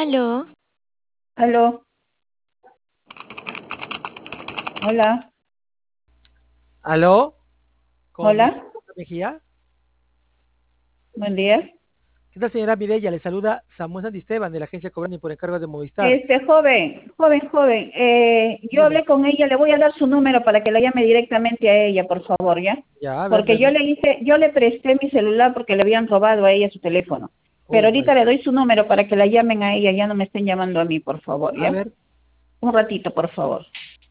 Aló, Aló, hola, ¿Aló? ¿Con hola, Mireya Mejía? buen día. ¿Qué tal, señora Mireya? Le saluda Samuel Santisteban de la agencia Cobrani por encargo de Movistar. Joven, yo Dígame. hablé con ella, le voy a dar su número para que la llame directamente a ella, por favor, ¿ya? Ya, a ver, Porque yo le presté mi celular porque le habían robado a ella su teléfono. Pero Oh, my. ahorita le doy su número para que la llamen a ella, ya no me estén llamando a mí, por favor, A ¿ya? ver, Un ratito, por favor.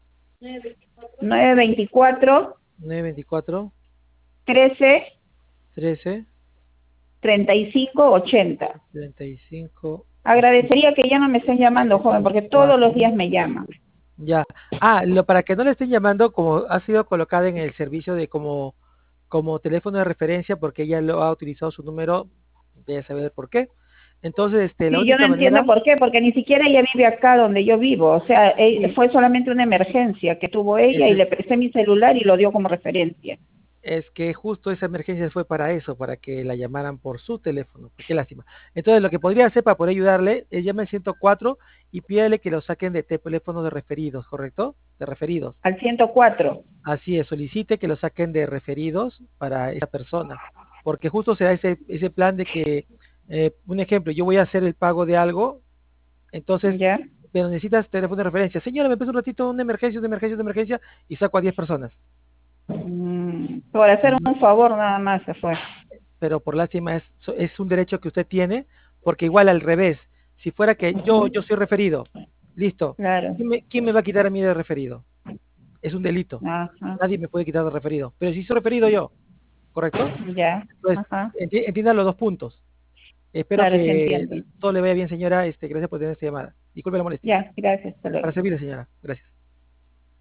924 924 13 13 35 80. 35 Agradecería que ya no me estén llamando, joven, porque todos los 84. días me llaman. Ya. Para que no le estén llamando, como ha sido colocada en el servicio de como teléfono de referencia, porque ella lo ha utilizado su número, debe saber por qué. Entonces, la Sí, yo no única entiendo manera, por qué, porque ni siquiera ella vive acá donde yo vivo. O sea, sí, fue solamente una emergencia que tuvo ella y es, le presté mi celular y lo dio como referencia. Es que justo esa emergencia fue para eso, para que la llamaran por su teléfono. Pues qué lástima. Entonces, lo que podría hacer para poder ayudarle es llame al 104 y pídale que lo saquen de teléfono de referidos, ¿correcto? De referidos. Al 104. Así es, solicite que lo saquen de referidos para esa persona. Porque justo se da ese plan de que, un ejemplo, yo voy a hacer el pago de algo, entonces, ¿Ya? pero necesitas teléfono de referencia. Señora, me pasa un ratito, una emergencia, y saco a 10 personas. Por hacer Ujú. un favor nada más se fue. Pero por lástima es un derecho que usted tiene, porque igual al revés, si fuera que yo Ujú. soy referido, listo, Claro. ¿quién me va a quitar a mí de referido? Es un delito, Ajá. nadie me puede quitar de referido, pero si soy referido yo, ¿correcto? Ya. Entonces, Ajá. entiendan los dos puntos. Espero Claro, sí que entiendo. todo le vaya bien, señora, gracias por tener esta llamada. Disculpe la molestia. Ya, gracias. Hasta luego. Para servirle, señora, gracias.